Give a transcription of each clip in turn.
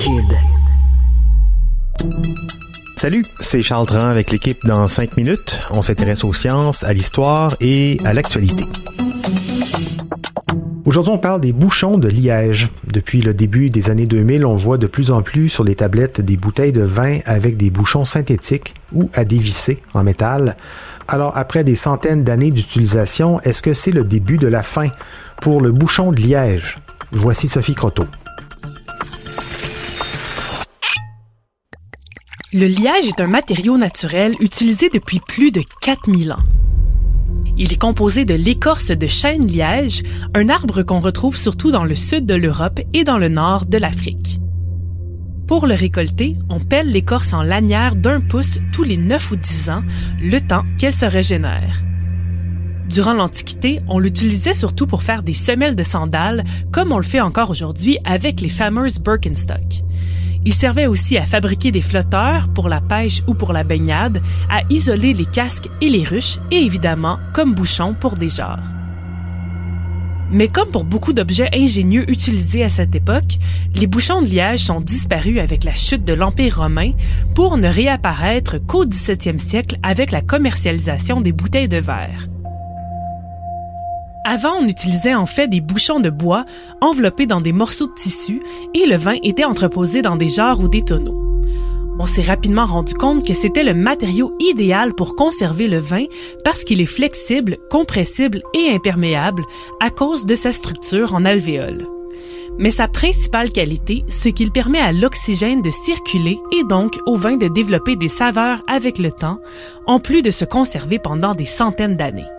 liquide. Salut, c'est Charles Dran avec l'équipe dans 5 minutes. On s'intéresse aux sciences, à l'histoire et à l'actualité. Aujourd'hui, on parle des bouchons de liège. Depuis le début des années 2000, on voit de plus en plus sur les tablettes des bouteilles de vin avec des bouchons synthétiques ou à dévisser en métal. Alors, après des centaines d'années d'utilisation, est-ce que c'est le début de la fin pour le bouchon de liège? Voici Sophie Croteau. Le liège est un matériau naturel utilisé depuis plus de 4000 ans. Il est composé de l'écorce de chêne liège, un arbre qu'on retrouve surtout dans le sud de l'Europe et dans le nord de l'Afrique. Pour le récolter, on pèle l'écorce en lanières d'1 pouce tous les 9 ou 10 ans, le temps qu'elle se régénère. Durant l'Antiquité, on l'utilisait surtout pour faire des semelles de sandales, comme on le fait encore aujourd'hui avec les fameuses Birkenstock. Il servait aussi à fabriquer des flotteurs pour la pêche ou pour la baignade, à isoler les casques et les ruches et évidemment comme bouchon pour des jarres. Mais comme pour beaucoup d'objets ingénieux utilisés à cette époque, les bouchons de liège sont disparus avec la chute de l'Empire romain pour ne réapparaître qu'au 17e siècle avec la commercialisation des bouteilles de verre. Avant, on utilisait en fait des bouchons de bois enveloppés dans des morceaux de tissu et le vin était entreposé dans des jarres ou des tonneaux. On s'est rapidement rendu compte que c'était le matériau idéal pour conserver le vin parce qu'il est flexible, compressible et imperméable à cause de sa structure en alvéole. Mais sa principale qualité, c'est qu'il permet à l'oxygène de circuler et donc au vin de développer des saveurs avec le temps, en plus de se conserver pendant des centaines d'années.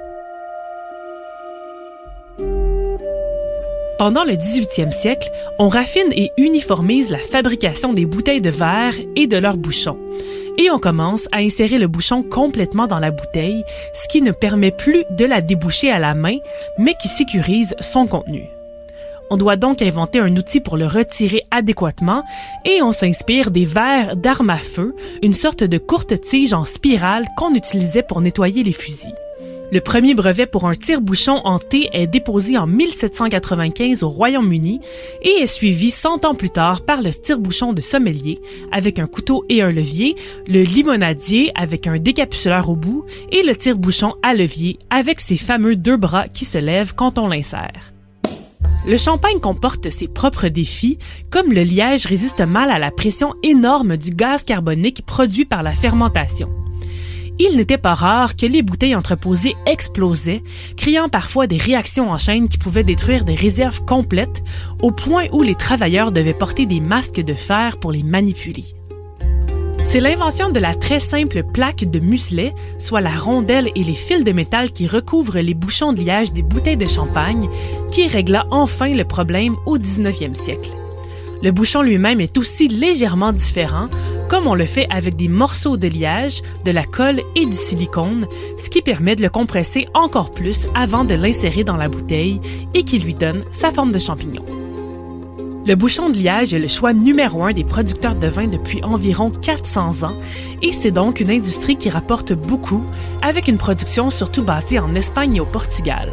Pendant le 18e siècle, on raffine et uniformise la fabrication des bouteilles de verre et de leurs bouchons. Et on commence à insérer le bouchon complètement dans la bouteille, ce qui ne permet plus de la déboucher à la main, mais qui sécurise son contenu. On doit donc inventer un outil pour le retirer adéquatement et on s'inspire des verres d'armes à feu, une sorte de courte tige en spirale qu'on utilisait pour nettoyer les fusils. Le premier brevet pour un tire-bouchon en T est déposé en 1795 au Royaume-Uni et est suivi 100 ans plus tard par le tire-bouchon de sommelier avec un couteau et un levier, le limonadier avec un décapsuleur au bout et le tire-bouchon à levier avec ses fameux 2 bras qui se lèvent quand on l'insère. Le champagne comporte ses propres défis, comme le liège résiste mal à la pression énorme du gaz carbonique produit par la fermentation. Il n'était pas rare que les bouteilles entreposées explosaient, créant parfois des réactions en chaîne qui pouvaient détruire des réserves complètes, au point où les travailleurs devaient porter des masques de fer pour les manipuler. C'est l'invention de la très simple plaque de muselet, soit la rondelle et les fils de métal qui recouvrent les bouchons de liège des bouteilles de champagne, qui régla enfin le problème au 19e siècle. Le bouchon lui-même est aussi légèrement différent, comme on le fait avec des morceaux de liège, de la colle et du silicone, ce qui permet de le compresser encore plus avant de l'insérer dans la bouteille et qui lui donne sa forme de champignon. Le bouchon de liège est le choix numéro 1 des producteurs de vin depuis environ 400 ans et c'est donc une industrie qui rapporte beaucoup, avec une production surtout basée en Espagne et au Portugal.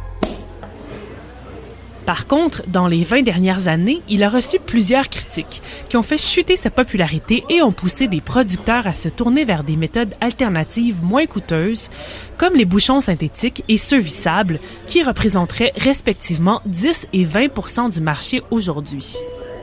Par contre, dans les 20 dernières années, il a reçu plusieurs critiques qui ont fait chuter sa popularité et ont poussé des producteurs à se tourner vers des méthodes alternatives moins coûteuses, comme les bouchons synthétiques et ceux vissables, qui représenteraient respectivement 10 et 20% du marché aujourd'hui.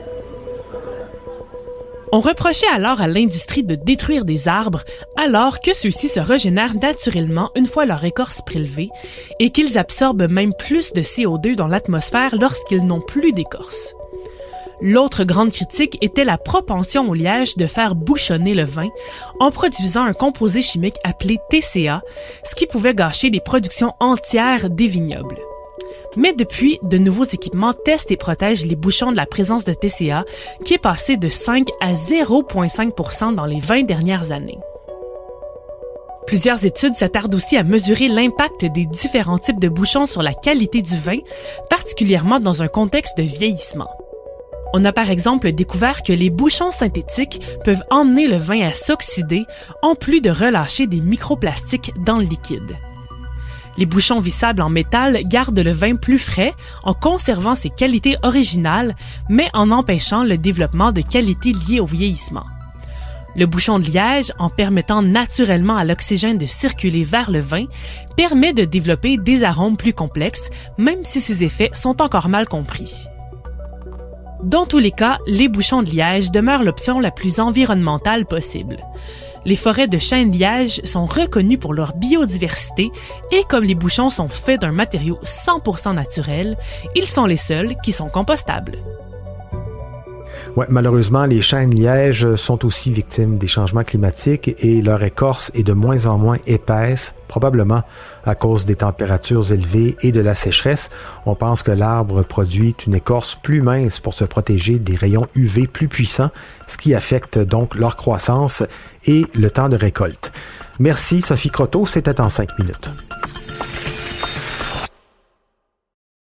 On reprochait alors à l'industrie de détruire des arbres alors que ceux-ci se régénèrent naturellement une fois leur écorce prélevée et qu'ils absorbent même plus de CO2 dans l'atmosphère lorsqu'ils n'ont plus d'écorce. L'autre grande critique était la propension au liège de faire bouchonner le vin en produisant un composé chimique appelé TCA, ce qui pouvait gâcher des productions entières des vignobles. Mais depuis, de nouveaux équipements testent et protègent les bouchons de la présence de TCA, qui est passé de 5 à 0,5% dans les 20 dernières années. Plusieurs études s'attardent aussi à mesurer l'impact des différents types de bouchons sur la qualité du vin, particulièrement dans un contexte de vieillissement. On a par exemple découvert que les bouchons synthétiques peuvent emmener le vin à s'oxyder, en plus de relâcher des microplastiques dans le liquide. Les bouchons vissables en métal gardent le vin plus frais en conservant ses qualités originales, mais en empêchant le développement de qualités liées au vieillissement. Le bouchon de liège, en permettant naturellement à l'oxygène de circuler vers le vin, permet de développer des arômes plus complexes, même si ces effets sont encore mal compris. Dans tous les cas, les bouchons de liège demeurent l'option la plus environnementale possible. Les forêts de chêne-liège sont reconnues pour leur biodiversité et comme les bouchons sont faits d'un matériau 100% naturel, ils sont les seuls qui sont compostables. Ouais, malheureusement, les chênes-lièges sont aussi victimes des changements climatiques et leur écorce est de moins en moins épaisse, probablement à cause des températures élevées et de la sécheresse. On pense que l'arbre produit une écorce plus mince pour se protéger des rayons UV plus puissants, ce qui affecte donc leur croissance et le temps de récolte. Merci Sophie Croteau, c'était en 5 minutes.